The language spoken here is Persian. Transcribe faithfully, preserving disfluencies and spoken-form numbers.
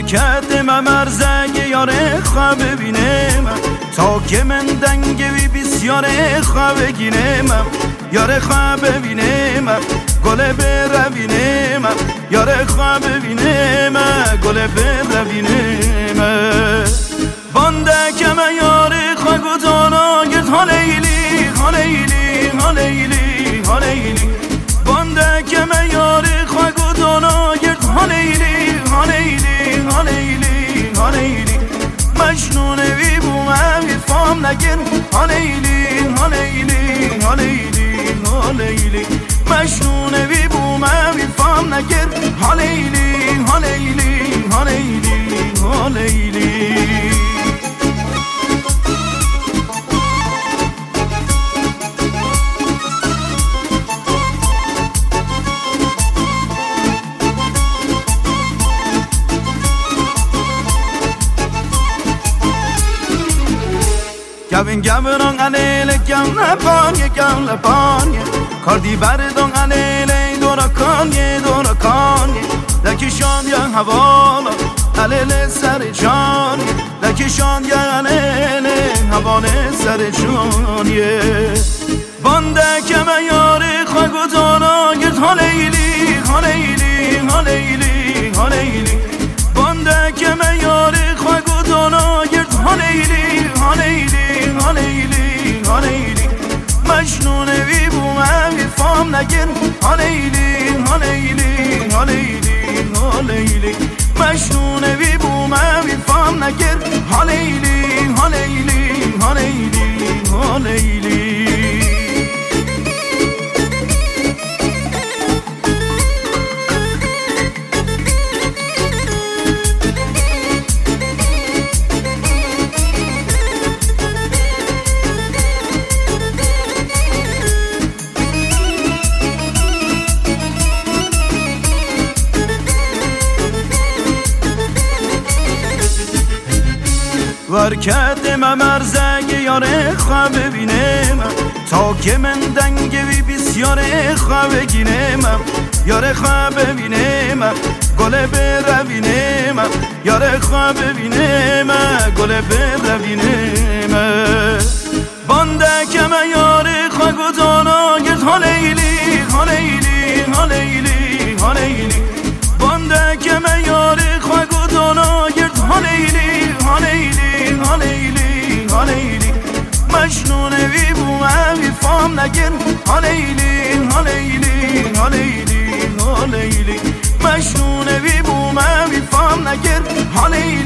ورکت ممرزگ یاره خواه ببینم تا که من دنگوی بسیار خواه بگینم یاره خواه ببینم گل بروینم یاره خواه ببینم گل بروینم بانده که من یاره خواه گدانا گرد ها لیلی ها لیلی ها لیلی ها لیلی بانده که من یاره خواه گدانا گرد ها لیلی ها لیلی ها لیلی ها لیلی مجنون وی بومم فام نگن ها لیلی ها لیلی ها لیلی ها لیلی مجنون وی بومم فام نگن ها لیلی ها لیلی ها لیلی ها لیلی Gavin gavron anele gavna panye gavna panye Kardi berdon anele dora kanye dora kanye Laki şan ya havala alele ser canye Laki şan ya anele havale ser canye Bande keme yari khwa gudana gert ha leyli ha leyli ha leyli ha leyli Bande keme yari khwa gudana gert ha leyli ha leyli ها لیلی ها لیلی مجنون وی بومم فام نگن ها لیلی ها لیلی ها لیلی ها لیلی مجنون وی بومم فام نگن ها لیلی ها لیلی ها لیلی ها لیلی ورکت ممرزگ یاره خواه ببینم تا که من دنگوی بسیار خواه بگینم یاره خواه ببینم گل بروینم یاره خواه ببینم گل بروینم بانده که من یاره خواه گدانا گرد ها لیلی ها لیلی ها لیلی ها لیلی بانده که من یاره خواه گدانا گرد ها لیلی ها لیلی ها لیلی ها لیلی مجنون وی بومم فام نگن ها لیلی ها لیلی ها لیلی ها لیلی مجنون وی بومم فام نگن ها لیلی